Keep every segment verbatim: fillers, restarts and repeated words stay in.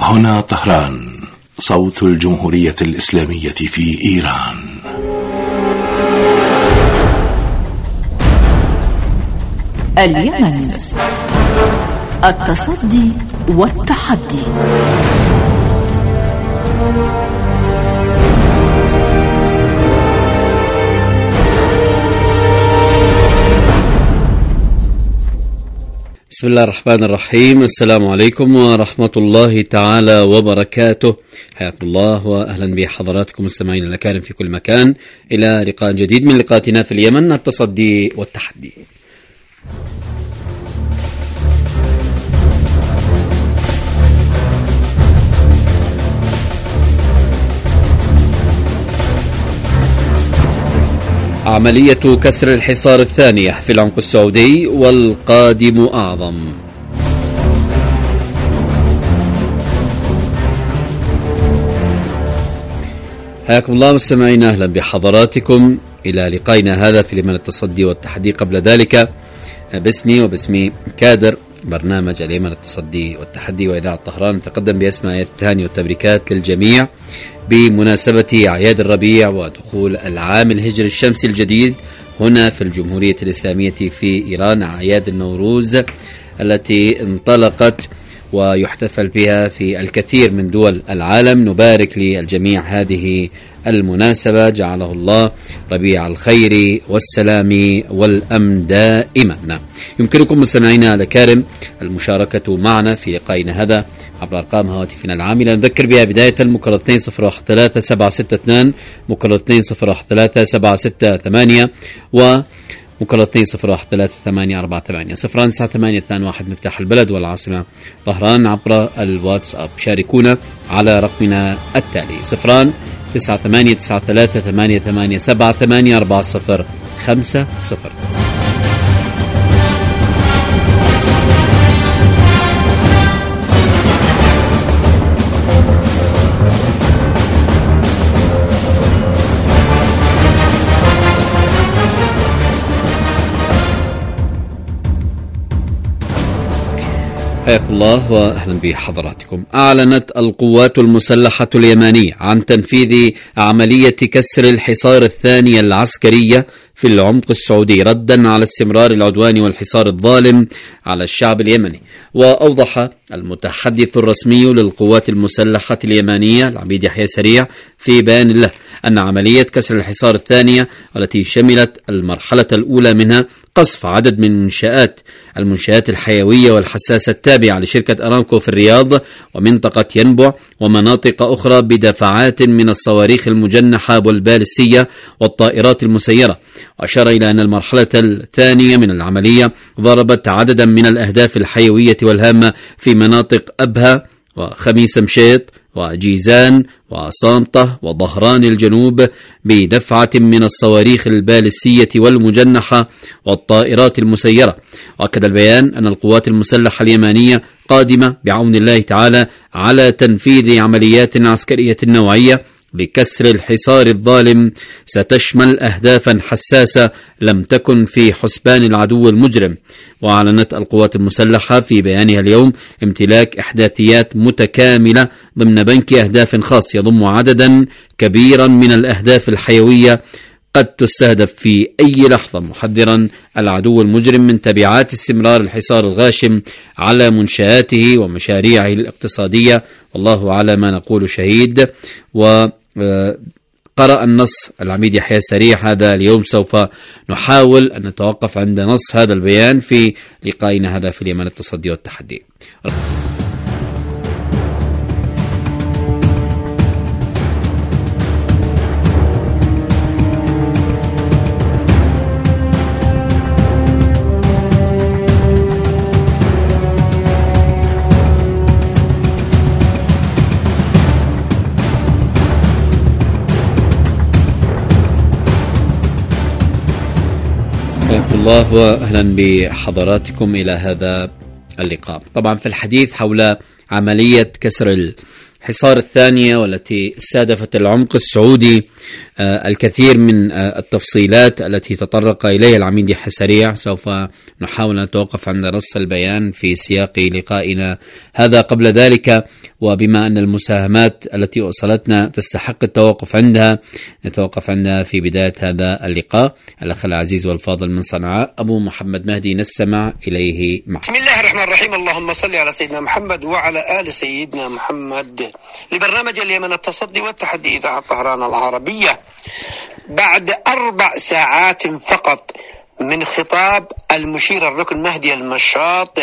هنا طهران، صوت الجمهورية الإسلامية في إيران. اليمن، التصدي والتحدي. بسم الله الرحمن الرحيم. السلام عليكم ورحمة الله تعالى وبركاته. حياكم الله وأهلا بحضراتكم المستمعين الأكارم في كل مكان إلى لقاء جديد من لقاءاتنا في اليمن، التصدي والتحدي. عملية كسر الحصار الثانية في العمق السعودي والقادم أعظم. حياكم الله مستمعينا، أهلا بحضراتكم إلى لقائنا هذا في اليمن، التصدي والتحدي. قبل ذلك باسمي وباسم كادر برنامج اليمن التصدي والتحدي وإذاعة طهران نتقدم بأسماء التهاني والتبريكات للجميع بمناسبة أعياد الربيع ودخول العام الهجري الشمسي الجديد هنا في الجمهورية الإسلامية في إيران، أعياد النوروز التي انطلقت ويحتفل بها في الكثير من دول العالم. نبارك للجميع هذه المناسبة، جعله الله ربيع الخير والسلام والأمن دائما. يمكنكم مستمعينا الأكارم المشاركة معنا في لقائنا هذا عبر أرقام هواتفنا العاملة نذكر بها بداية مكرر اثنين صفر واحد ثلاثة سبعة ستة اثنين، مكرر اثنين صفر واحد ثلاثة سبعة ستة ثمانية، و مكرر اثنين صفر واحد ثلاثة ثمانية أربعة ثمانية صفران تسعة ثمانية اثنان واحد مفتاح البلد والعاصمة طهران عبر الواتساب. شاركونا على رقمنا التالي صفران تسعة ثمانية تسعة ثلاثة ثمانية ثمانية سبعة ثمانية أربعة صفر خمسة صفر. حياكم الله وأهلا بحضراتكم. أعلنت القوات المسلحة اليمنية عن تنفيذ عملية كسر الحصار الثانية العسكرية في العمق السعودي ردا على استمرار العدوان والحصار الظالم على الشعب اليمني. وأوضح المتحدث الرسمي للقوات المسلحة اليمنية العميد يحيى سريع في بيان له أن عملية كسر الحصار الثانية التي شملت المرحلة الأولى منها قصف عدد من منشآت المنشآت الحيوية والحساسة التابعة لشركة أرامكو في الرياض ومنطقة ينبع ومناطق أخرى بدفعات من الصواريخ المجنحة والبالستية والطائرات المسيرة. وأشار إلى أن المرحلة الثانية من العملية ضربت عددا من الأهداف الحيوية والهامة في مناطق أبها وخميس مشيط وجيزان وصانطة وظهران الجنوب بدفعة من الصواريخ البالستية والمجنحة والطائرات المسيرة. وأكد البيان أن القوات المسلحة اليمنية قادمة بعون الله تعالى على تنفيذ عمليات عسكرية نوعية لكسر الحصار الظالم ستشمل أهدافا حساسة لم تكن في حسبان العدو المجرم. وأعلنت القوات المسلحة في بيانها اليوم امتلاك إحداثيات متكاملة ضمن بنك أهداف خاص يضم عددا كبيرا من الأهداف الحيوية قد تستهدف في أي لحظة، محذرا العدو المجرم من تبعات استمرار الحصار الغاشم على منشآته ومشاريعه الاقتصادية. والله على ما نقول شهيد. و قرأ النص العميد يحيى سريع هذا اليوم. سوف نحاول أن نتوقف عند نص هذا البيان في لقائنا هذا في اليمن التصدي والتحدي. الله وأهلا بحضراتكم إلى هذا اللقاء. طبعا في الحديث حول عملية كسر الحصار الثانية والتي استهدفت العمق السعودي الكثير من التفصيلات التي تطرق إليها العميد يحيى سريع سوف نحاول أن نتوقف عند نص البيان في سياق لقائنا هذا. قبل ذلك وبما أن المساهمات التي وصلتنا تستحق التوقف عندها نتوقف عندها في بداية هذا اللقاء. الأخ العزيز والفاضل من صنعاء أبو محمد مهدي نستمع إليه معه. بسم الله الرحمن الرحيم. اللهم صل على سيدنا محمد وعلى آل سيدنا محمد. لبرنامج اليمن التصدي والتحدي إذاعة طهران العربية. بعد أربع ساعات فقط من خطاب المشير الركن مهدي المشاط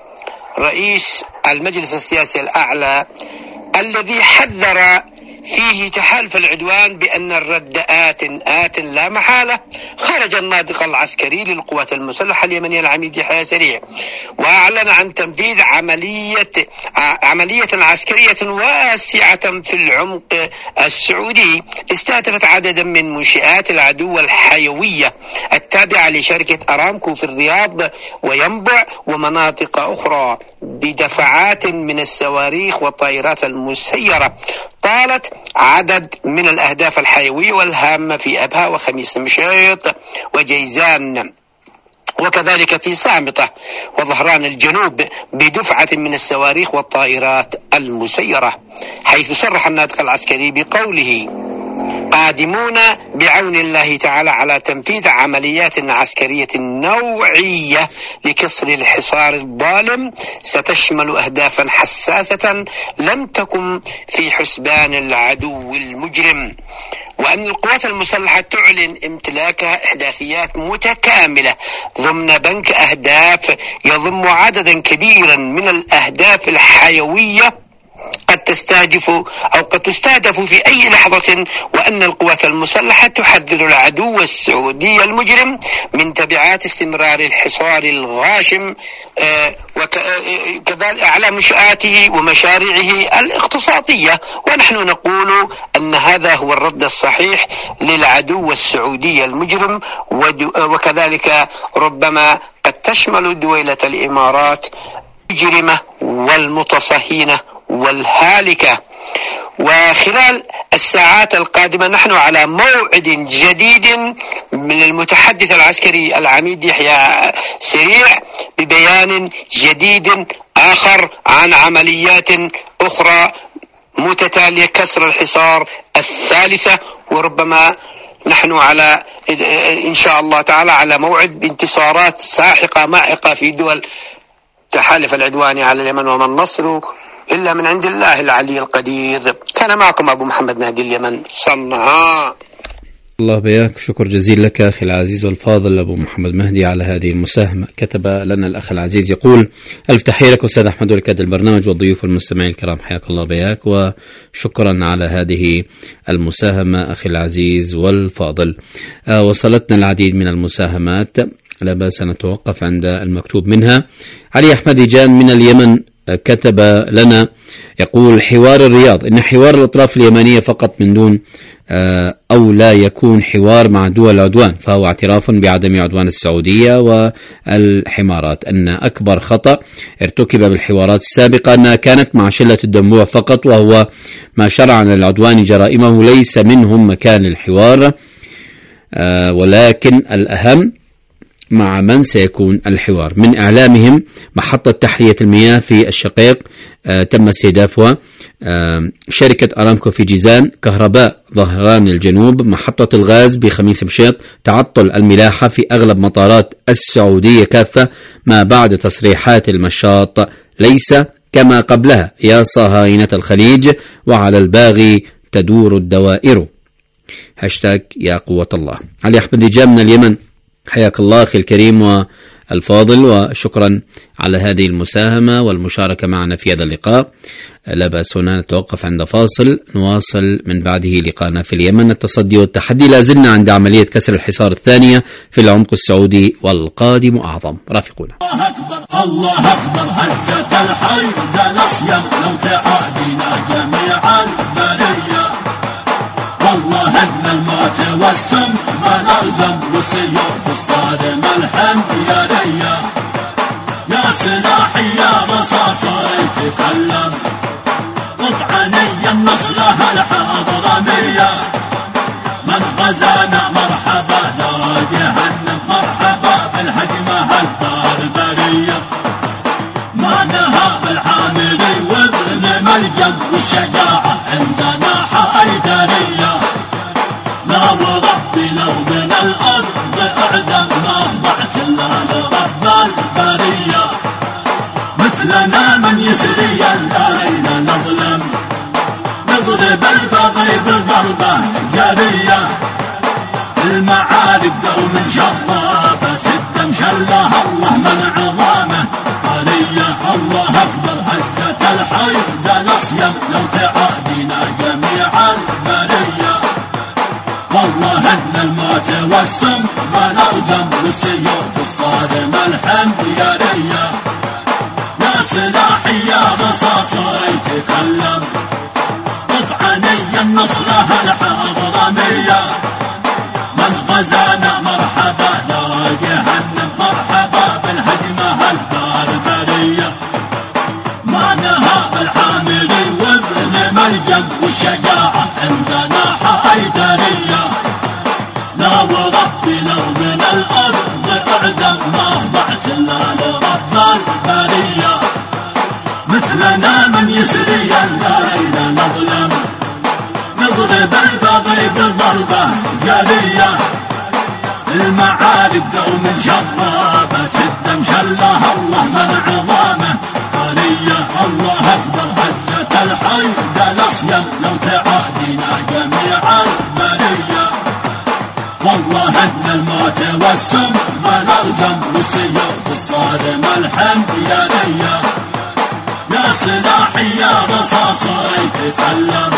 رئيس المجلس السياسي الأعلى الذي حذر فيه تحالف العدوان بأن الرد آت آت لا محالة، خرج الناطق العسكري للقوات المسلحة اليمنية العميد يحيى سريع وأعلن عن تنفيذ عملية عملية عسكرية واسعة في العمق السعودي استهدفت عددا من منشآت العدو الحيوية التابعة لشركة أرامكو في الرياض وينبع ومناطق أخرى بدفعات من الصواريخ والطائرات المسيرة. طالت عدد من الأهداف الحيوية والهامة في أبها وخميس مشيط وجيزان وكذلك في صامتة وظهران الجنوب بدفعة من الصواريخ والطائرات المسيرة، حيث صرح الناطق العسكري بقوله: قادمون بعون الله تعالى على تنفيذ عمليات عسكرية نوعية لكسر الحصار الظالم ستشمل أهدافا حساسة لم تكن في حسبان العدو المجرم، وأن القوات المسلحة تعلن امتلاكها إحداثيات متكاملة ضمن بنك أهداف يضم عددا كبيرا من الأهداف الحيوية قد تستهدف أو قد تستهدف في أي لحظة، وأن القوات المسلحة تحذر العدو السعودي المجرم من تبعات استمرار الحصار الغاشم وكذلك على منشآته ومشاريعه الاقتصادية. ونحن نقول أن هذا هو الرد الصحيح للعدو السعودي المجرم، وكذلك ربما قد تشمل دويلة الإمارات المجرمة والمتصهينة والهالكة. وخلال الساعات القادمة نحن على موعد جديد من المتحدث العسكري العميد يحيى سريع ببيان جديد آخر عن عمليات أخرى متتالية كسر الحصار الثالثة، وربما نحن على إن شاء الله تعالى على موعد بانتصارات ساحقة مائقة في دول تحالف العدوان على اليمن، وما النصر إلا من عند الله العلي القدير. كان معكم أبو محمد مهدي اليمن صنعاء. الله بياك، شكر جزيل لك أخي العزيز والفاضل أبو محمد مهدي على هذه المساهمة. كتب لنا الأخ العزيز يقول: ألف تحية لك أستاذ أحمد ولكاد البرنامج والضيوف والمستمعين الكرام، حياك الله بياك وشكرا على هذه المساهمة أخي العزيز والفاضل. آه وصلتنا العديد من المساهمات، لا بأس نتوقف عند المكتوب منها. علي أحمد جان من اليمن كتب لنا يقول: حوار الرياض، إن حوار الأطراف اليمنية فقط من دون أو لا يكون حوار مع دول العدوان، فهو اعتراف بعدم عدوان السعودية والحمارات، أن أكبر خطأ ارتكب بالحوارات السابقة أنها كانت مع شلة الدنبوع فقط، وهو ما شرع للعدوان جرائمه ليس منهم مكان الحوار، ولكن الأهم مع من سيكون الحوار. من إعلامهم محطة تحلية المياه في الشقيق آه تم استهدافها، آه شركة أرامكو في جيزان، كهرباء ظهران الجنوب، محطة الغاز بخميس مشيط، تعطل الملاحة في أغلب مطارات السعودية كافة، ما بعد تصريحات المشاط ليس كما قبلها، يا صهاينة الخليج وعلى الباغي تدور الدوائر. هاشتاج يا قوة الله. علي أحمد جاء من اليمن، حياك الله أخي الكريم والفاضل، وشكرا على هذه المساهمة والمشاركة معنا في هذا اللقاء. لا بأس هنا نتوقف عند فاصل، نواصل من بعده لقاءنا في اليمن التصدي والتحدي. لازلنا عند عملية كسر الحصار الثانية في العمق السعودي والقادم أعظم. رافقونا. الله أكبر الله أكبر، هزة الحي ذا الأصيم، لو تعادينا جميعا برية، والله ان الموت والسم والألم والسيوف الصارم الحميرية، يا سلاحي يا رصاصي تكلم، مطعني النصلة الحضرمية، من غزانا مرحبا لا جهنم مرحبا بالهجمة البربرية ما نهاب العامري وابن ملجم والشجاعة عندنا حيدرية لا وربي لو من الأرض أعدم ما خضعت إلا لرب البرية مثلنا من يسري الليل نظلم نضرب البغي بضربة جرية المعارك دوم شرابة الدم شلها الله من عظامه عرية الله أكبر هزة الحيد الأصيم لو تعادينا جميع البرية والله أن الموت والسم والأرقم والسيوف الصارم الحميرية يا سلاحي يا رصاصي تخلم قطعني النصر الحضرمية من غزانا مرحبا لا جهنم مرحبا بالهجمة البربرية ما نهاب العامري وابن ملجم والشجاعة عندنا حيدرية لا وربي لو من الأرض أعدم ما خضعت إلا لرب البرية مثلنا من يسري الليل نظلم نضرب البغي بضربة جرية المعارك دوم شرابة الدم شلها الله من عظامه عرية الله أكبر هزة الحيد الأصيم لو تعادينا جميع البرية والله أن الموت والسم والأرقم والسيوف الصارم الحميرية يا سلاحي يا رصاصي تسلم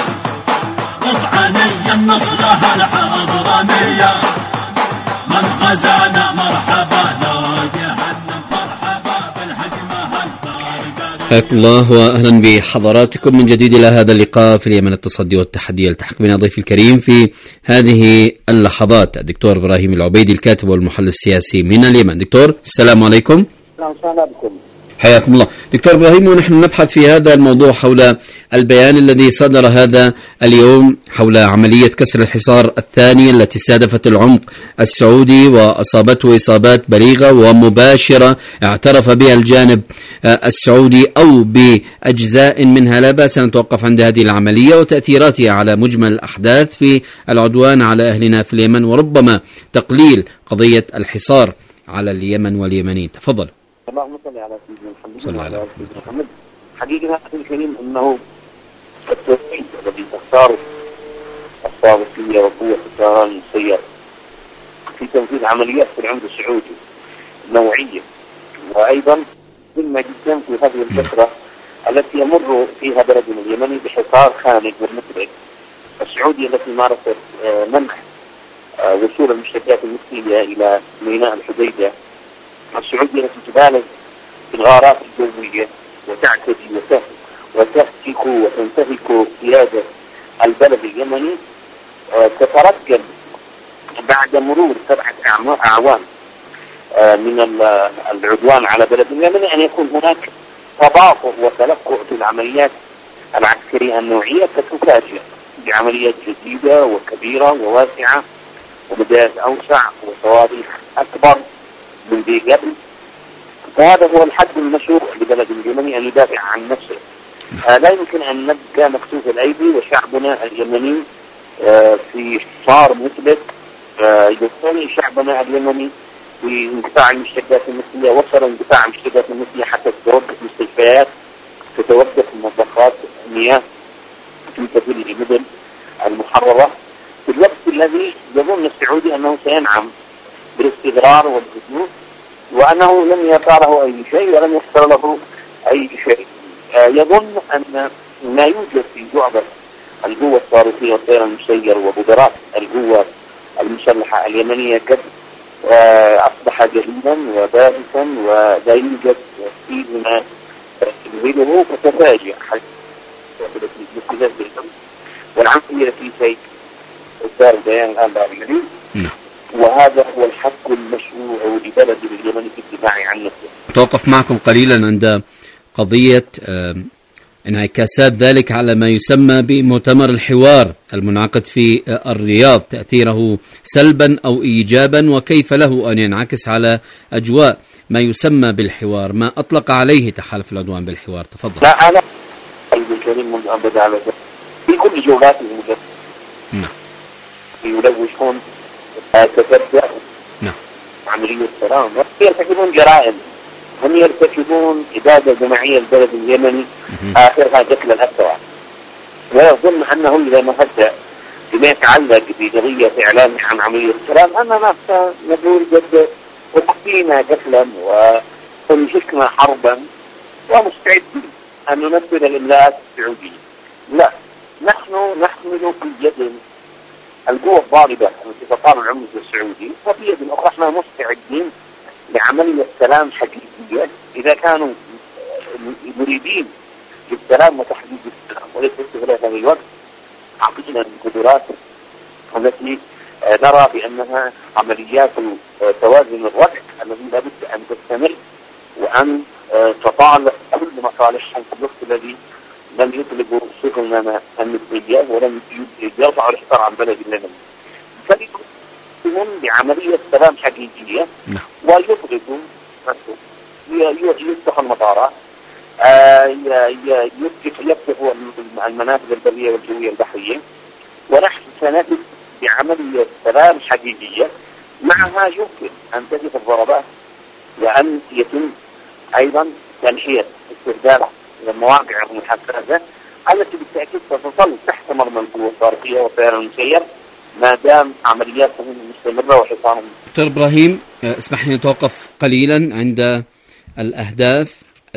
قطعني النصر الحضرمية من غزانا مرحبا لا جهنم مرحبا بالهجمة البربرية. حياكم الله واهلا بحضراتكم من جديد الى هذا اللقاء في اليمن التصدي والتحدي. يلتحق بنا ضيفي الكريم في هذه اللحظات الدكتور ابراهيم العبيدي الكاتب والمحلل السياسي من اليمن. دكتور السلام عليكم. السلام عليكم. حياكم الله دكتور إبراهيم، ونحن نبحث في هذا الموضوع حول البيان الذي صدر هذا اليوم حول عملية كسر الحصار الثانية التي استهدفت العمق السعودي وأصابته إصابات بليغة ومباشرة اعترف بها الجانب السعودي أو بأجزاء منها. لا بأس أن نتوقف عند هذه العملية وتأثيراتها على مجمل الأحداث في العدوان على أهلنا في اليمن وربما تقليل قضية الحصار على اليمن واليمنيين. تفضل. اللهم صل على سيدنا محمد صلى وعلى سيدنا محمد. حقيقة أخي الكريم أنه التوحيد الذي تختاره الصادقية وقوة الطيران المسير في تنفيذ عمليات في العمق السعودي نوعية، وأيضا مهمة جدا في هذه الفترة التي يمر فيها بلدنا اليمني بحصار خانق ومفرط. السعودية التي مارست منع وصول المشتقات المسلية إلى ميناء الحديدة، السعودية التي تبالغ في الغارات الجوية وتعتدي وتهتك وتنتهك سيادة البلد اليمني، تترجم بعد مرور سبعة أعوام من العدوان على بلد اليمني أن يكون هناك تباطؤ وتلقؤ في العمليات العسكرية النوعية كتفاجئ بعمليات جديدة وكبيرة وواسعة وبدايات أوسع وصواريخ أكبر من ذي قبل. فهذا هو الحد المشروع لبلد اليمني أن يدافع عن نفسه. آه لا يمكن أن نبقى مكتوف الأيدي وشعبنا اليمني آه في حصار مثبت. آه يقتني شعبنا اليمني في انقطاع المشتقات المثلية، وصل انقطاع المشتقات المثلية حتى تتوقف مستشفيات، تتوقف منظفات مياه في سبيل المدن المحررة، في الوقت الذي يظن السعودي أنه سينعم بالاستقرار والهدوء وأنه لم يطاره أي شيء ولم يحصل له أي شيء. آه يظن أن ما يوجد في جعبة القوة الصاروخية والطيران المسير وقدرات القوة المسلحة اليمنية قد آه أصبح جديدا وبائسا ولا يوجد فيه ما يريده، فتفاجئ والعملية في شيء صار البيان الآن بعد الجديد. وهذا هو الحق المشروع لبلد اليمن في الدفاع عن نفسه. توقف معكم قليلا عند قضية انعكاسات ذلك على ما يسمى بمؤتمر الحوار المنعقد في الرياض، تأثيره سلبا أو إيجابا، وكيف له أن ينعكس على أجواء ما يسمى بالحوار، ما أطلق عليه تحالف العدوان بالحوار. تفضل. لا أنا قلبي الكريم منذ أن بدأ على ذلك في كل جولاته المجددة نعم يلوشون تتبع نعم عملية السلام، هم يرتكبون جرائم، هم يرتكبون إبادة جماعية البلد اليمني آخرها قتل الأسرى. ويظن أنه إذا ما هدأ بما يتعلق بقضية إعلان عن عملية السلام أننا نقول قد وقفينا قتلا ونشكنا حربا ومستعدين أن ننفذ الإملاءات السعودية. لا، نحن نحمل في يد القوة الضاربة التي تقام العملة السعودي، وفي يد أخرى احنا مستعدين لعملية سلام حقيقية إذا كانوا مريدين للسلام وتحديد السلام، وليس استغلال هذا الوقت عقدنا القدرات التي نرى بأنها عمليات توازن الركع التي لابد أن تستمر وأن تطالب كل مصالحهم في الوقت الذي لم يطلبوا سفننا النسبية ولم يرفعوا الحصار عن بلد اليمن. فليكون بعملية سلام حقيقية ويضغطوا يفتح المطارات، يفتحوا المنافذ البرية والجوية البحرية، ونحن سنجد بعملية سلام حقيقية. معها يمكن أن تجد الضربات وأن يتم أيضا تنحية استخدام المواقع المحفزة التي بالتأكيد ستظل تحت مرمى القوة الصاروخية والطيران المسير ما دام عملياتهم مستمرة وحصانهم. دكتور إبراهيم، اسمح لي نتوقف قليلا عند الأهداف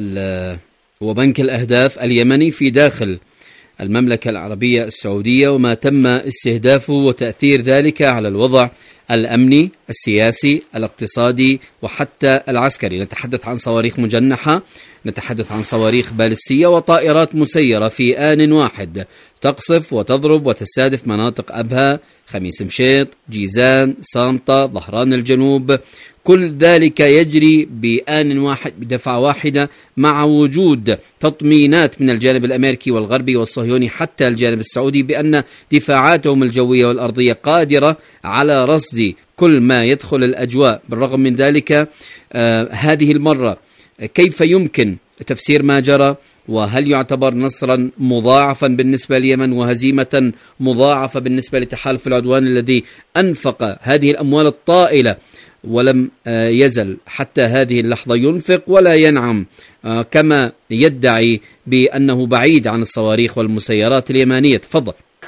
وبنك الأهداف اليمني في داخل المملكة العربية السعودية وما تم استهدافه وتأثير ذلك على الوضع الأمني، السياسي، الاقتصادي وحتى العسكري. نتحدث عن صواريخ مجنحة، نتحدث عن صواريخ باليستية وطائرات مسيرة في آن واحد تقصف وتضرب وتستهدف مناطق أبها، خميس مشيط، جيزان، سانطة، ظهران الجنوب. كل ذلك يجري بآن واحد بدفعة واحدة مع وجود تطمينات من الجانب الأمريكي والغربي والصهيوني حتى الجانب السعودي بأن دفاعاتهم الجوية والأرضية قادرة على رصد كل ما يدخل الأجواء. بالرغم من ذلك آه هذه المرة كيف يمكن تفسير ما جرى؟ وهل يعتبر نصرا مضاعفا بالنسبة لليمن وهزيمة مضاعفة بالنسبة لتحالف العدوان الذي أنفق هذه الأموال الطائلة ولم يزل حتى هذه اللحظة ينفق ولا ينعم كما يدعي بأنه بعيد عن الصواريخ والمسيرات اليمانية؟ تفضل.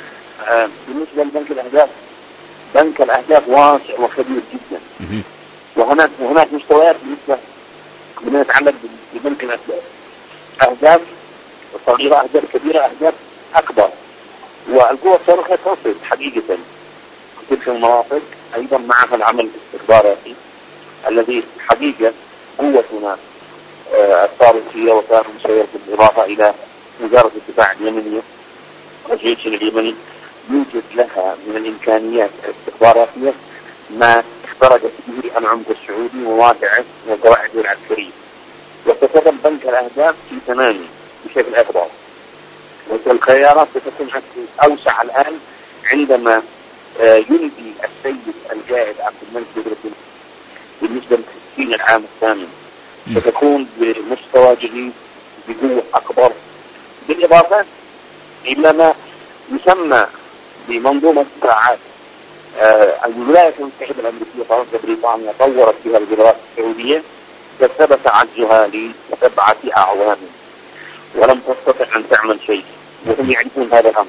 بالنسبة لبنك الأهداف، بنك الأهداف واسع وكبير جدا، وهناك وهناك مستويات بالنسبة بما يتعلق ببنك الأهداف، أهداف صغيرة، أهداف كبيرة، أهداف أكبر. والقوة الصاروخية تصل حقيقة في تلك المناطق أيضا معها العمل الاستخباراتي الذي حقيقة قوتنا الصاروخية وكان مسير بالإضافة إلى وزارة الدفاع اليمنية والجيش اليمني يوجد لها من الإمكانيات الاستخباراتية ما اخترجت به العمق السعودي وواقعه وقواعده العسكرية. وستتم بنك الأهداف في تنامي بشكل أكبر، والخيارات ستكون أوسع الآن عندما ينهي السيد القائد عبد الملك بدر بالنسبة للتسجيل العام الثامن، ستكون بمستوى جديد بقوة أكبر، بالإضافة إلى ما يسمى بمنظومة دفاعات. الولايات المتحدة الأمريكية فرنسا بريطانيا طورت فيها القدرات السعودية فثبت عجزها لسبعة أعوام ولم تستطع أن تعمل شيء، وهم يعرفون هذا الأمر.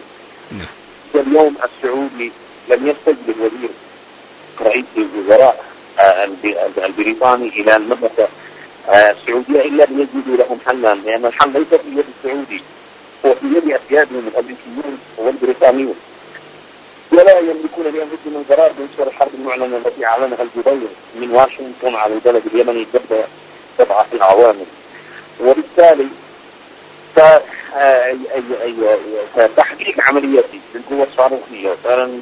اليوم السعودي لم يستجب الوزير رئيس الوزراء البريطاني إلى المملكة السعودية إلا ليجدوا لهم حلا، لأن الحل ليس في يد السعودي، هو في يد أسيادهم الأمريكيون والبريطانيون، ولا يملكون لأنفسهم القرار بإنشاء الحرب المعلنة التي أعلنها الجبير من واشنطن على البلد اليمني قبل سبعة أعوام. وبالتالي فتحقيق عملياتي للقوة الصاروخية وفعلا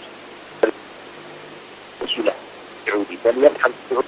وسيلة السعودي فليبحث السعودي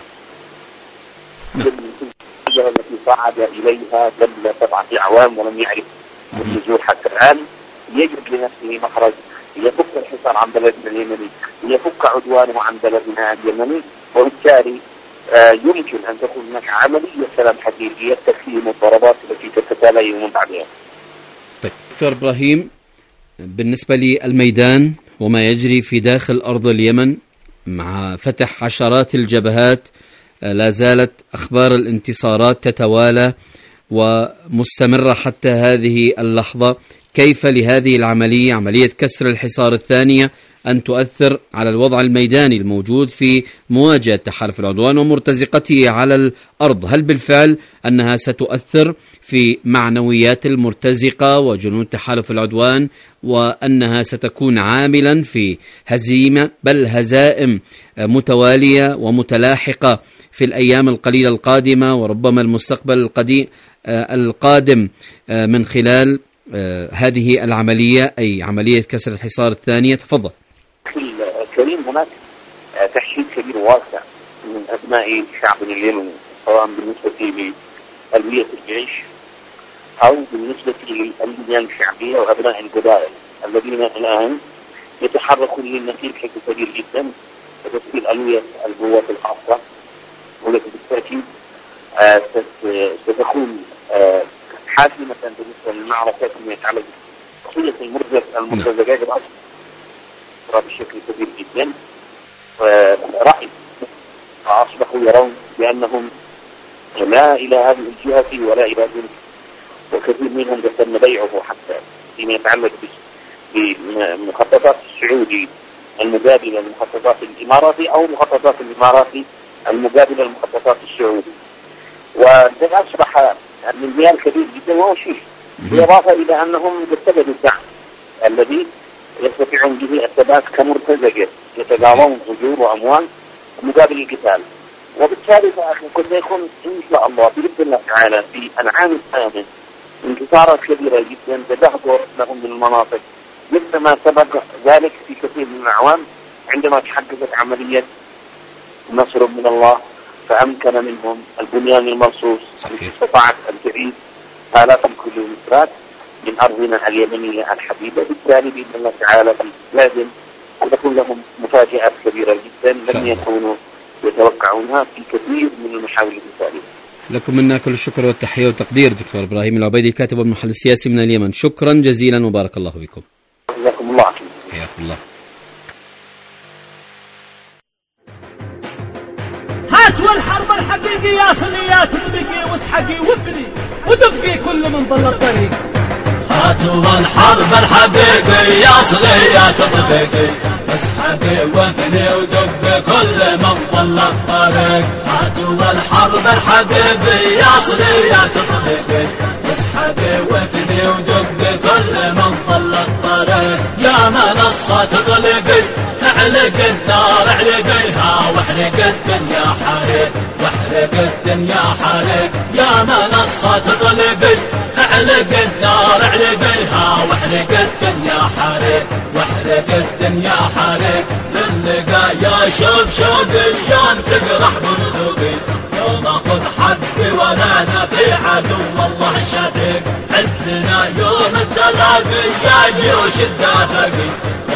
التي صعد إليها قبل سبعة أعوام ولم يعرف والنزول حتى الآن يجد لنفسه مخرج يفك الحصار عن بلدنا اليمني، يفك عدوانه عن بلدنا اليمني، وبالتالي آه يمكن أن تكون هناك عملية سلام حقيقية تكفيهم الضربات التي تتتالى يوم بعدها. طيب دكتور إبراهيم، بالنسبة للميدان وما يجري في داخل أرض اليمن مع فتح عشرات الجبهات، لا زالت أخبار الانتصارات تتوالى ومستمرة حتى هذه اللحظة، كيف لهذه العملية عملية كسر الحصار الثانية أن تؤثر على الوضع الميداني الموجود في مواجهة تحالف العدوان ومرتزقته على الأرض؟ هل بالفعل أنها ستؤثر في معنويات المرتزقة وجنود تحالف العدوان، وأنها ستكون عاملا في هزيمة بل هزائم متوالية ومتلاحقة في الأيام القليلة القادمة وربما المستقبل القديم القادم من خلال هذه العملية، أي عملية كسر الحصار الثانية؟ تفضل. كريم، هناك تحشيد كبير واسع من أبناء شعبنا اليمني، سواء بالنسبة لألوية الجيش أو بالنسبة للألوية الشعبية وأبناء القبائل الذين الآن يتحركون للنتيجة بشكل كبير جدا وتسهيل ألوية القوات الخاصة، والتي بالتأكيد آه ستكون آه حاسمة بالنسبة للمعركة فيما يتعلق بقضية المرتزقة المرتزقات الأصل بشكل كبير جدا. رأي فأصبحوا يرون بأنهم لا إلى هذه الجهة ولا إلى ذلك، وكثير منهم تم بيعه حتى فيما يتعلق بمخططات السعودي المقابلة للمخططات الإماراتي أو مخططات الإماراتي المقابلة للمخططات السعودي. وذلك أصبح المليار كبير جدا وهو شيء، بالإضافة إلى أنهم اتخذوا الدعم الذي يستطيعون به الثبات كمرتزقة يتقاضون أجور وأموال مقابل القتال. وبالتالي فأخي قد يكون إن شاء الله بإذن الله تعالى في العام الثامن انتصارات كبيرة جدا تدهور لهم من المناطق مثل ما سبق ذلك في كثير من الأعوام عندما تحققت عملية نصر من الله فأمكن منهم البنيان المرصوص التي استطاعت أن تعيد آلاف الكيلومترات من أرضنا اليمنية الحبيبة. بالتالي بإذن الله تعالى لازم أن تكون لهم مفاجآت كبيرة جدا لم يكونوا يتوقعونها في كثير من المحاور التالية. لكم منا كل الشكر والتحية والتقدير دكتور إبراهيم العبيدي، كاتب المحلل السياسي من اليمن. شكرا جزيلا وبارك الله بكم. جزاكم الله خير. حياكم الله. هات والحرب الحقيقية صليات تطبقي واسحقي وفني ودقي كل من ضل الطريق. هاتوا الحرب الحقيقية صليات تطبقي اسحقي وفني ودق كل من ضل الطريق. هاتوا الحرب الحقيقية صليات تطبقي اسحقي وفني ودق كل من ضل الطريق. يا منصة تغلقي اعلق النار اعلقيها واحرق الدنيا حريق واحرق الدنيا حريق. يا منصة تغلقي اعلق النار اعلقيها واحرق الدنيا حريق واحرق الدنيا حريق. للقى يا شوق شوقي يوم تقرح بندقي يوم اخذ حقي وانا نفي عدو والله شفيق. عزنا يوم التلاقي يا جيوش الدافقي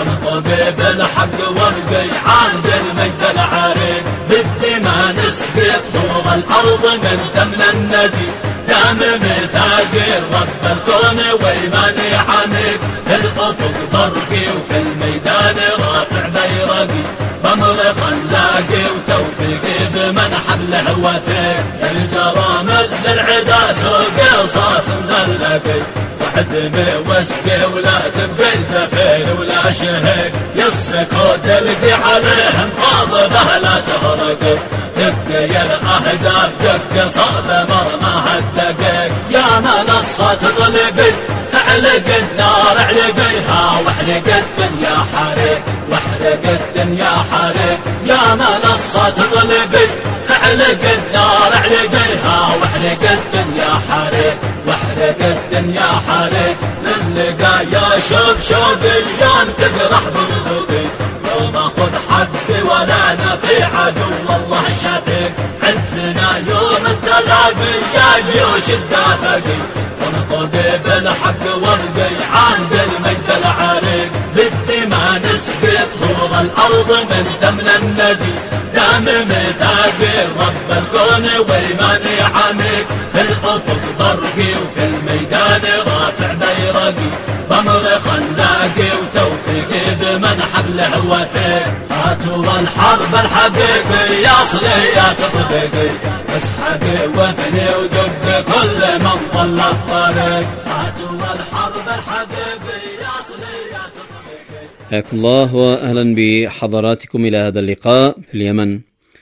ونطقي بالحق ونقي عند المجد العريق. بالدماء نسقي طول الارض من دمنا الندي دم ميثاقي رب الكون وإيماني عميق. في الأفق برقي وفي الميدان رافع بيرقي بمر خلاقي وتوفيقي بمن حبله وثيق. الجرامل للعدا سوق رصاص مغلقي وعدمي واسقي ولا تبقي زفير ولا شهيق. يسكود القي عليهم غاضبه لا تغرقي دقي الأهداف دقي صعب مرماها الدقيق. يا منصة تغلقي اعلق النار اعلقيها واحرق الدنيا حريق واحرق الدنيا حريق. يا منصة تغلقي اعلق النار اعلقيها واحرق الدنيا حريق واحرق الدنيا حريق. للقى يا شوق شوقي يوم تقرح بندقي يوم اخذ حقي ولا نفي عدو والله شفيق. عزنا يوم التلاقي يا جيوش الدافقي ونقضي بالحق ورقي عند المجد العريق بالدماء نسقي طول الأرض من دمن النبي دام ميثاقي رب الكون وإيماني عميق في الأفق برقي وفي الميدان رافع بيرقي بمر خلاقي وتوفيقي بمن حبله وثيق هاتوا الحرب الحقيقي يا صلية تطبيقي اسحقي وفني ودق كل من ضل الطريق هاتوا الحرب الحقيقي يا صلية تطبيقي. حياكم الله وأهلا بحضراتكم إلى هذا اللقاء في اليمن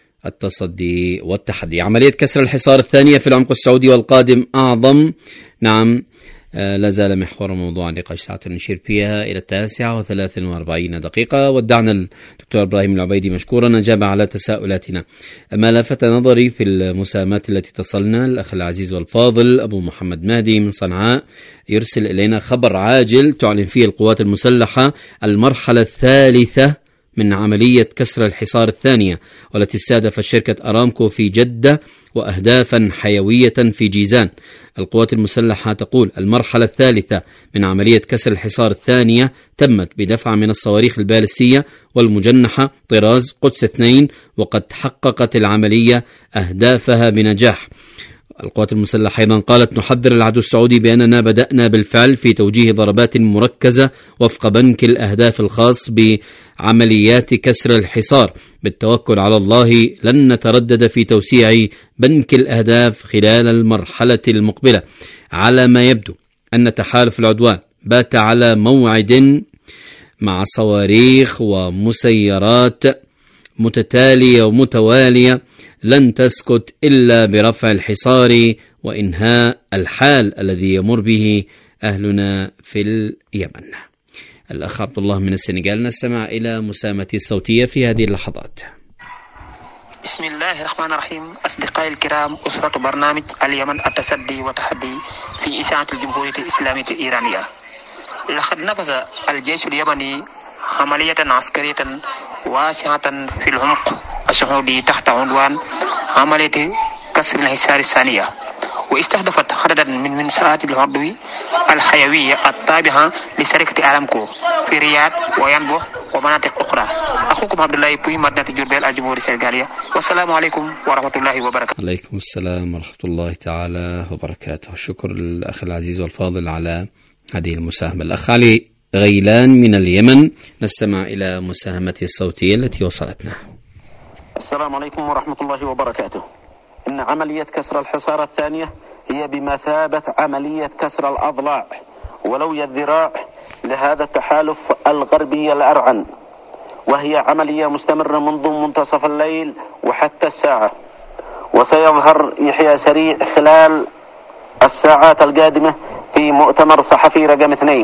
التصدي والتحدي. عملية كسر الحصار الثانية في العمق السعودي والقادم أعظم. نعم آه لا زال محور موضوع اللقاء ساعة نشير فيها إلى التاسعة وثلاث وأربعين دقيقة. ودعنا الدكتور إبراهيم العبيدي مشكورا أجاب على تساؤلاتنا. ما لفت نظري في المساهمات التي تصلنا الأخ العزيز والفاضل أبو محمد مهدي من صنعاء يرسل إلينا خبر عاجل تعلن فيه القوات المسلحة المرحلة الثالثة من عملية كسر الحصار الثانية والتي استهدفت شركة أرامكو في جدة وأهدافا حيوية في جيزان. القوات المسلحة تقول المرحلة الثالثة من عملية كسر الحصار الثانية تمت بدفع من الصواريخ البالستية والمجنحة طراز قدس اثنين وقد حققت العملية أهدافها بنجاح. القوات المسلحة أيضا قالت نحذر العدو السعودي بأننا بدأنا بالفعل في توجيه ضربات مركزة وفق بنك الأهداف الخاص بعمليات كسر الحصار. بالتوكل على الله لن نتردد في توسيع بنك الأهداف خلال المرحلة المقبلة. على ما يبدو أن تحالف العدوان بات على موعد مع صواريخ ومسيرات متتالية ومتوالية لن تسكت إلا برفع الحصار وإنهاء الحال الذي يمر به أهلنا في اليمن. الأخ عبد الله من السنغال نستمع إلى مساهمته الصوتية في هذه اللحظات. بسم الله الرحمن الرحيم. أصدقائي الكرام، أسرة برنامج اليمن التصدي والتحدي في إذاعة الجمهورية الإسلامية الإيرانية. لقد نفذ الجيش اليمني عملية عسكرية واسعة في العمق السعودي تحت عنوان عملية كسر الحصار الثانية، واستهدفت عددا من منشآت العدو الحيوية التابعة لشركة أرامكو في رياض وينبع ومناطق أخرى. أخوكم عبد الله بوي مدينة جربيل الجمهورية السنغالية، والسلام عليكم ورحمة الله وبركاته. عليكم السلام ورحمة الله تعالى وبركاته. شكر الأخ العزيز والفاضل على هذه المساهمة. الأخ علي غيلان من اليمن نستمع إلى مساهمته الصوتية التي وصلتنا. السلام عليكم ورحمة الله وبركاته. إن عملية كسر الحصار الثانية هي بمثابة عملية كسر الأضلاع ولوي الذراع لهذا التحالف الغربي الأرعن، وهي عملية مستمرة منذ منتصف الليل وحتى الساعة، وسيظهر إحياء سريع خلال الساعات القادمة في مؤتمر صحفي رقم اثنين.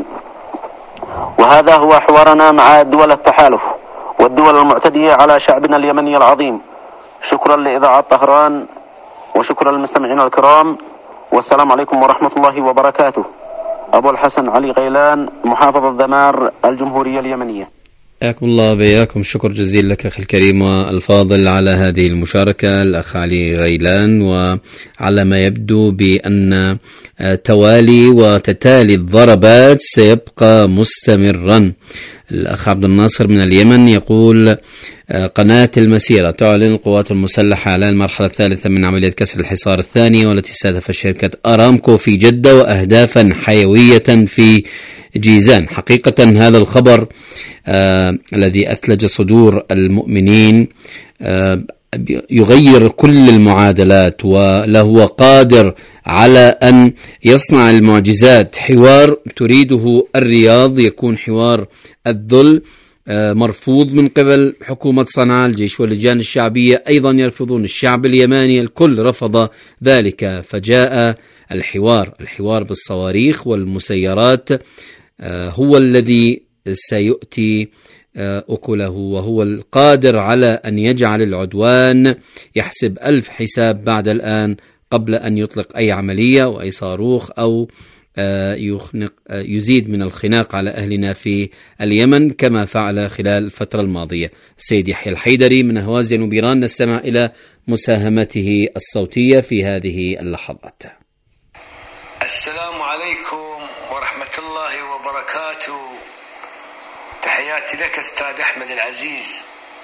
وهذا هو حوارنا مع دول التحالف والدول المعتدية على شعبنا اليمني العظيم. شكرا لإذاعة طهران وشكرا للمستمعين الكرام، والسلام عليكم ورحمة الله وبركاته. أبو الحسن علي غيلان، محافظ الذمار، الجمهورية اليمنية. حياكم الله بياكم. شكر جزيل لك أخي الكريم والفاضل على هذه المشاركة الأخ علي غيلان. وعلى ما يبدو بأن توالي وتتالي الضربات سيبقى مستمرا. الأخ عبد الناصر من اليمن يقول قناة المسيرة تعلن القوات المسلحة على المرحلة الثالثة من عملية كسر الحصار الثانية والتي استهدفت شركة أرامكو في جدة وأهدافا حيوية في جيزان. حقيقة هذا الخبر آه الذي أثلج صدور المؤمنين آه يغير كل المعادلات، وله قادر على أن يصنع المعجزات. حوار تريده الرياض يكون حوار الذل آه مرفوض من قبل حكومة صنعاء. الجيش واللجان الشعبية أيضا يرفضون، الشعب اليماني الكل رفض ذلك. فجاء الحوار الحوار بالصواريخ والمسيرات آه هو الذي سيؤتي أكله، وهو القادر على أن يجعل العدوان يحسب ألف حساب بعد الآن قبل أن يطلق أي عملية وأي صاروخ أو يخنق يزيد من الخناق على أهلنا في اليمن كما فعل خلال الفترة الماضية. السيد يحيى الحيدري من أهواز جنوب إيران نستمع إلى مساهمته الصوتية في هذه اللحظات. السلام عليكم ورحمة الله وبركاته. تحياتي لك أستاذ أحمد العزيز،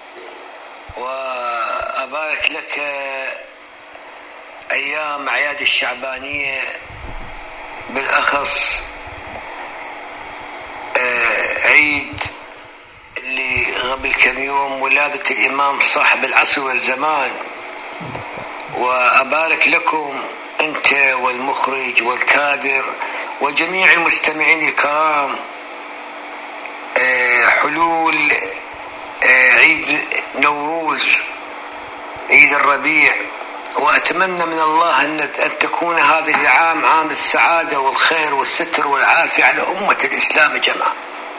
وأبارك لك أيام أعياد الشعبانية، بالأخص عيد اللي قبل كم يوم ولادة الإمام صاحب العصر والزمان. وأبارك لكم أنت والمخرج والكادر وجميع المستمعين الكرام حلول عيد نوروز، عيد الربيع، وأتمنى من الله أن تكون هذا العام عام السعادة والخير والستر والعافية على أمة الإسلام جميعا.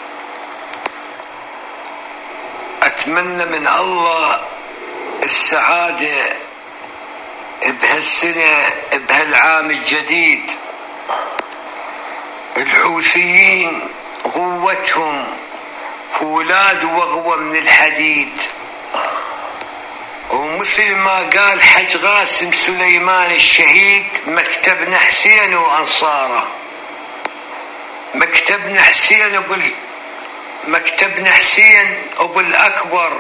أتمنى من الله السعادة بهالسنة بهالعام الجديد. الحوثيين قوتهم فولاد وغوة من الحديد، ومثل ما قال حج قاسم سليمان الشهيد: مكتبنا حسين وأنصاره. مكتبنا حسين أبو مكتبنا حسين أبو الأكبر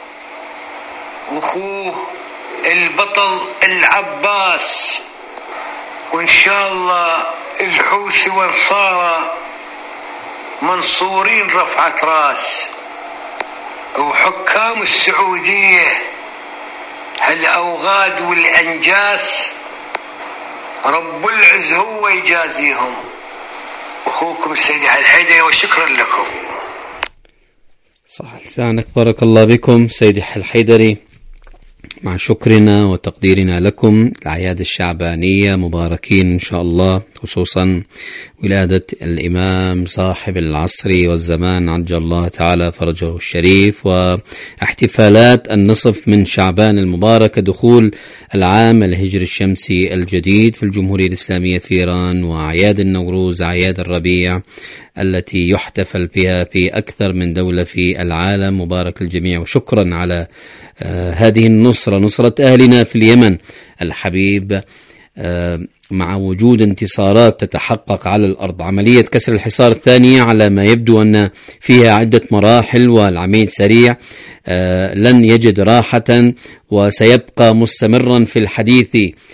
وأخوه البطل العباس، وإن شاء الله الحوثي وانصاره منصورين رفعة راس. وحكام السعودية هالأوغاد والأنجاس رب العز هو يجازيهم. أخوكم السيد الحيدري، وشكرا لكم. صح لسانك، بارك الله بكم سيدي الحيدري. مع شكرنا وتقديرنا لكم الأعياد الشعبانية مباركين إن شاء الله، خصوصا ولادة الإمام صاحب العصر والزمان عجل الله تعالى فرجه الشريف، واحتفالات النصف من شعبان المبارك، دخول العام الهجري الشمسي الجديد في الجمهورية الإسلامية في إيران، وأعياد النوروز، أعياد الربيع التي يحتفل بها في أكثر من دولة في العالم. مبارك الجميع، وشكرا على آه هذه النصرة، نصرة أهلنا في اليمن الحبيب، آه مع وجود انتصارات تتحقق على الأرض. عملية كسر الحصار الثانية على ما يبدو أن فيها عدة مراحل، والعميد سريع آه لن يجد راحة، وسيبقى مستمرا في الحديث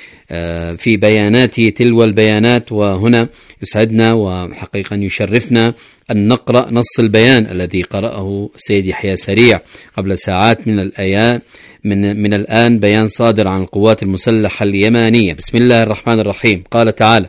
في بياناته تلو البيانات. وهنا يسعدنا وحقيقة يشرفنا أن نقرأ نص البيان الذي قرأه السيد يحيى سريع قبل ساعات من الآيات من, من الآن، بيان صادر عن القوات المسلحة اليمانية. بسم الله الرحمن الرحيم. قال تعالى: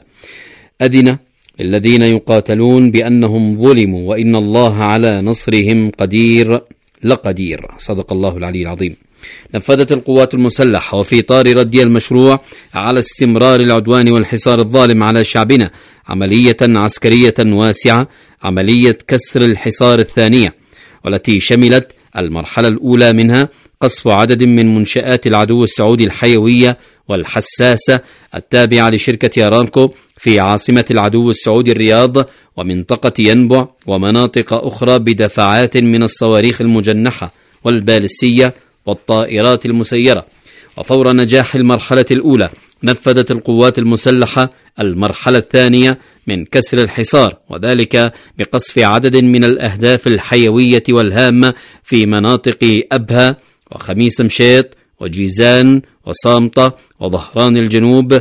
أذن للذين يقاتلون بأنهم ظلموا وإن الله على نصرهم قدير لقدير. صدق الله العلي العظيم. نفذت القوات المسلحة وفي إطار ردها المشروع على استمرار العدوان والحصار الظالم على شعبنا عملية عسكرية واسعة، عملية كسر الحصار الثانية، والتي شملت المرحلة الأولى منها قصف عدد من منشآت العدو السعودي الحيوية والحساسة التابعة لشركة أرامكو في عاصمة العدو السعودي الرياض ومنطقة ينبع ومناطق أخرى بدفعات من الصواريخ المجنحة والبالستية والطائرات المسيرة. وفور نجاح المرحلة الأولى نفذت القوات المسلحة المرحلة الثانية من كسر الحصار، وذلك بقصف عدد من الأهداف الحيوية والهامة في مناطق أبها وخميس مشيط وجيزان وصامتة وظهران الجنوب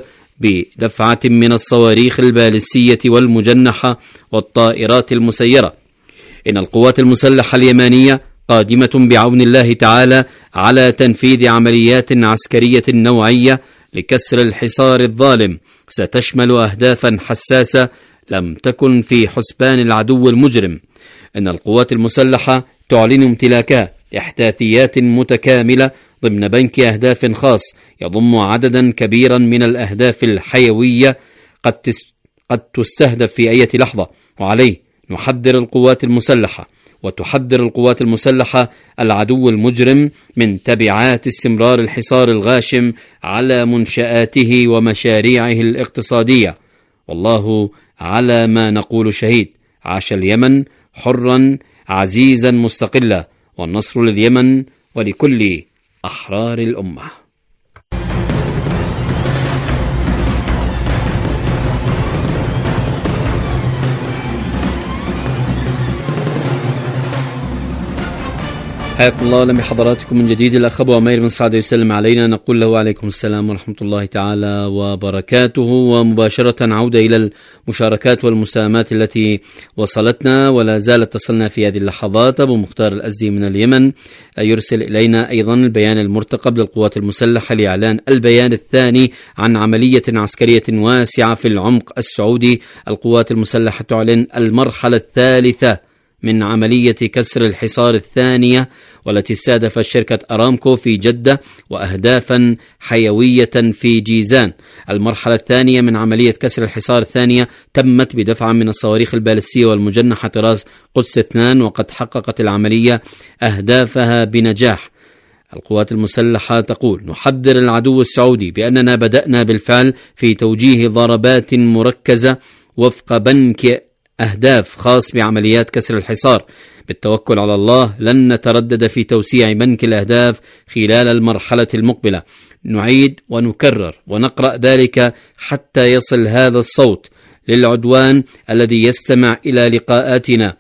بدفعة من الصواريخ البالستية والمجنحة والطائرات المسيرة. إن القوات المسلحة اليمانية قادمة بعون الله تعالى على تنفيذ عمليات عسكرية نوعية لكسر الحصار الظالم، ستشمل أهدافا حساسة لم تكن في حسبان العدو المجرم. إن القوات المسلحة تعلن امتلاكها إحداثيات متكاملة ضمن بنك أهداف خاص يضم عددا كبيرا من الأهداف الحيوية قد قد تستهدف في أي لحظة، وعليه نحذر القوات المسلحة وتحذر القوات المسلحة العدو المجرم من تبعات استمرار الحصار الغاشم على منشآته ومشاريعه الاقتصادية. والله على ما نقول شهيد. عاش اليمن حرا عزيزا مستقلا، والنصر لليمن ولكل أحرار الأمة. حياكم الله لم بحضراتكم من جديد. الأخ أبو عمير بن سعد يسلم علينا، نقول له وعليكم السلام ورحمة الله تعالى وبركاته. ومباشرة عودة إلى المشاركات والمساهمات التي وصلتنا ولا زالت تصلنا في هذه اللحظات. أبو مختار الأزدي من اليمن يرسل إلينا أيضا البيان المرتقب للقوات المسلحة لإعلان البيان الثاني عن عملية عسكرية واسعة في العمق السعودي. القوات المسلحة تعلن المرحلة الثالثة من عملية كسر الحصار الثانية والتي استهدفت شركة أرامكو في جدة وأهدافا حيوية في جيزان. المرحلة الثانية من عملية كسر الحصار الثانية تمت بدفع من الصواريخ البالستية والمجنحة طراز قدس اثنان، وقد حققت العملية أهدافها بنجاح. القوات المسلحة تقول: نحذر العدو السعودي بأننا بدأنا بالفعل في توجيه ضربات مركزة وفق بنك أهداف خاص بعمليات كسر الحصار. بالتوكل على الله لن نتردد في توسيع بنك الأهداف خلال المرحلة المقبلة. نعيد ونكرر ونقرأ ذلك حتى يصل هذا الصوت للعدوان الذي يستمع إلى لقاءاتنا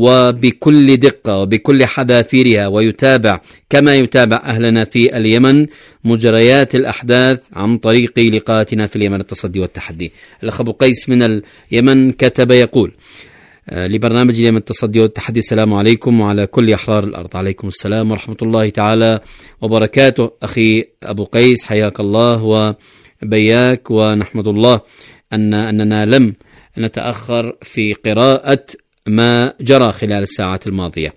وبكل دقة وبكل حذافيرها، ويتابع كما يتابع أهلنا في اليمن مجريات الأحداث عن طريق لقاءاتنا في اليمن التصدي والتحدي. الأخ أبو قيس من اليمن كتب يقول لبرنامج اليمن التصدي والتحدي: السلام عليكم وعلى كل أحرار الأرض. عليكم السلام ورحمة الله تعالى وبركاته. أخي أبو قيس حياك الله وبياك، ونحمد الله أن أننا لم نتأخر في قراءة ما جرى خلال الساعات الماضية.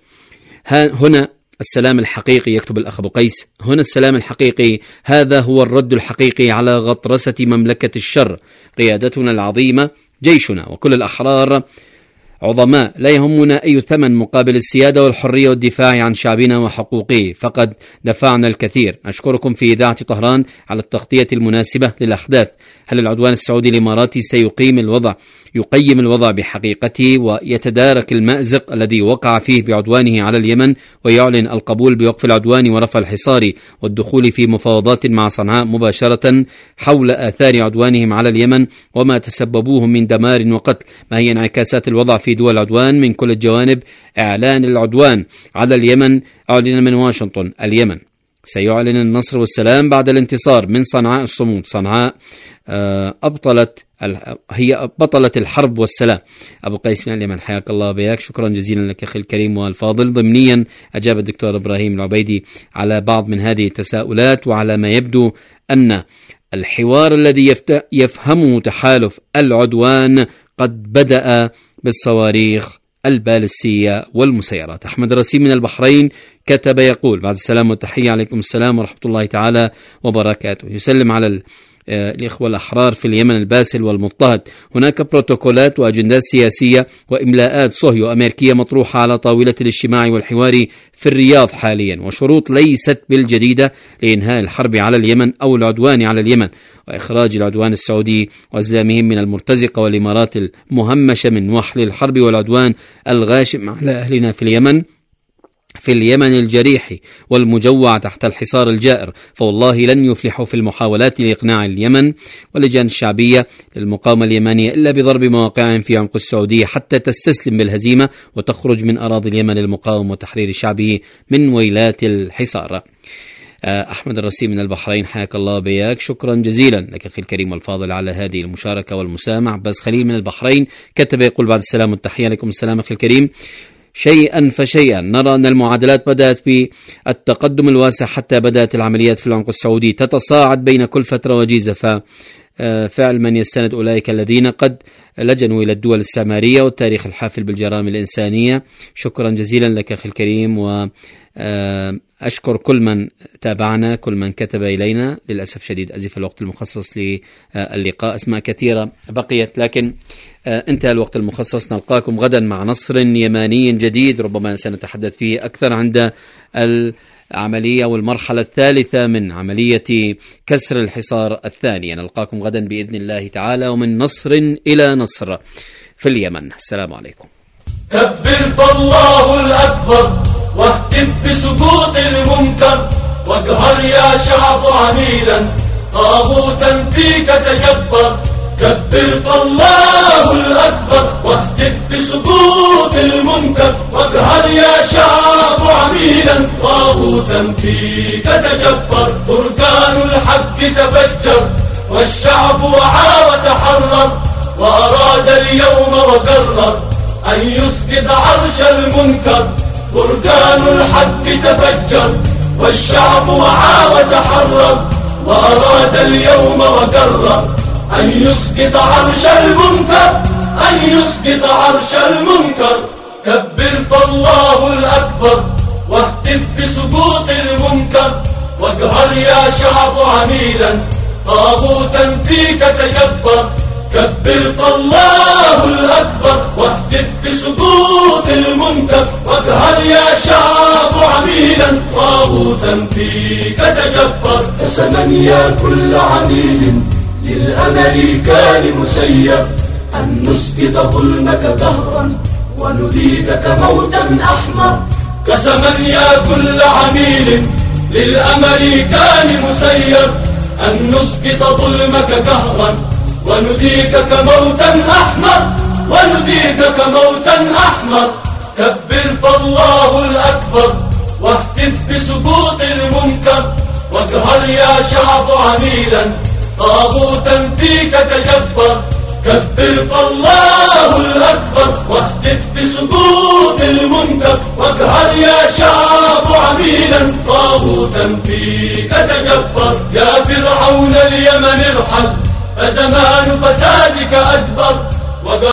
هنا السلام الحقيقي، يكتب الأخ أبو قيس، هنا السلام الحقيقي، هذا هو الرد الحقيقي على غطرسة مملكة الشر. قيادتنا العظيمة، جيشنا وكل الأحرار عظماء، لا يهمنا أي ثمن مقابل السيادة والحرية والدفاع عن شعبنا وحقوقه، فقد دفعنا الكثير. أشكركم في إذاعة طهران على التغطية المناسبة للأحداث. هل العدوان السعودي الإماراتي سيقيم الوضع يقيم الوضع بحقيقته ويتدارك المأزق الذي وقع فيه بعدوانه على اليمن، ويعلن القبول بوقف العدوان ورفع الحصار والدخول في مفاوضات مع صنعاء مباشرة حول آثار عدوانهم على اليمن وما تسببوه من دمار وقتل؟ ما هي انعكاسات الوضع في دول العدوان من كل الجوانب؟ إعلان العدوان على اليمن أعلن من واشنطن. اليمن سيعلن النصر والسلام بعد الانتصار من صنعاء الصمود. صنعاء أبطلت هي بطلة الحرب والسلام. أبو قيس من اليمن حياك الله بياك، شكرا جزيلا لك أخي الكريم والفاضل. ضمنيا أجاب الدكتور إبراهيم العبيدي على بعض من هذه التساؤلات، وعلى ما يبدو أن الحوار الذي يفهمه تحالف العدوان قد بدأ بالصواريخ البالستية والمسيرات. أحمد رسيم من البحرين كتب يقول: بعد السلام والتحية، عليكم السلام ورحمة الله تعالى وبركاته. يسلم على الإخوة الأحرار في اليمن الباسل والمضطهد. هناك بروتوكولات وأجندات سياسية وإملاءات صهيو أمريكية مطروحة على طاولة الاجتماع والحوار في الرياض حاليا، وشروط ليست بالجديدة لإنهاء الحرب على اليمن أو العدوان على اليمن وإخراج العدوان السعودي وأزلامهم من المرتزقة والإمارات المهمشة من وحل الحرب والعدوان الغاشم على أهلنا في اليمن في اليمن الجريح والمجوع تحت الحصار الجائر. فوالله لن يفلحوا في المحاولات لإقناع اليمن واللجان الشعبية للمقاومة اليمنية إلا بضرب مواقعهم في عمق السعودية حتى تستسلم بالهزيمة وتخرج من أراضي اليمن للمقاومة وتحرير شعبه من ويلات الحصار. أحمد الرسيم من البحرين حياك الله بياك، شكرا جزيلا لك أخي الكريم والفاضل على هذه المشاركة والمسامع. عباس خليل من البحرين كتب يقول: بعد السلام والتحية، عليكم السلام أخي الكريم. شيئا فشيئا نرى أن المعادلات بدأت بالتقدم الواسع حتى بدأت العمليات في العمق السعودي تتصاعد بين كل فترة وجيزة، ففعل من يستند أولئك الذين قد لجنوا إلى الدول الاستعمارية والتاريخ الحافل بالجرائم الإنسانية. شكرا جزيلا لك أخي الكريم، وأشكر كل من تابعنا، كل من كتب إلينا. للأسف شديد أزف الوقت المخصص للقاء، أسماء كثيرة بقيت لكن انتهى الوقت المخصص. نلقاكم غدا مع نصر يماني جديد ربما سنتحدث فيه أكثر عند العملية والمرحلة الثالثة من عملية كسر الحصار الثانية. نلقاكم غدا بإذن الله تعالى، ومن نصر إلى نصر في اليمن. السلام عليكم. كبر فالله الأكبر واهتف بسقوط المنكر، واقهر يا شعب عميلا طاغوتا فيك تجبر. كبر فالله الأكبر واهتف بسقوط المنكر، واقهر يا شعب عميلا طاغوتا فيك تجبر. بركان الحق تفجر والشعب وعى وتحرر، وأراد اليوم وقرر أن يسقط عرش المنكر. بركان الحق تفجر والشعب وعى وتحرر، وأراد اليوم وقرر أن يسقط عرش المنكر، أن يسقط عرش المنكر. كبر فالله الأكبر واهتف بسقوط المنكر، واقهر يا شعب عميلا طاغوتا فيك تجبر. كبر فالله الأكبر واهتف بسقوط المنكر، واقهر يا شعب عميلا طاغوتا فيك تجبر. قسما يا كل عميل للأمريكان مسير، أن نسقط ظلمك دهرا ونديدك موتا أحمر. قسما يا كل عميل للأمريكان مسير، أن نسقط ظلمك قهرا ونديكك موتا أحمر، ونديكك موتا أحمر. كبر فالله الأكبر واهتف بسقوط المنكر، واقهر يا شعب عميلا طاغوتا فيك تجبر. كبر فالله الأكبر واهتف بسقوط المنكر، واقهر يا شعب عميلا طاغوتا فيك تجبر. يا فرعون اليمن ارحل فزمان فسادك أكبر.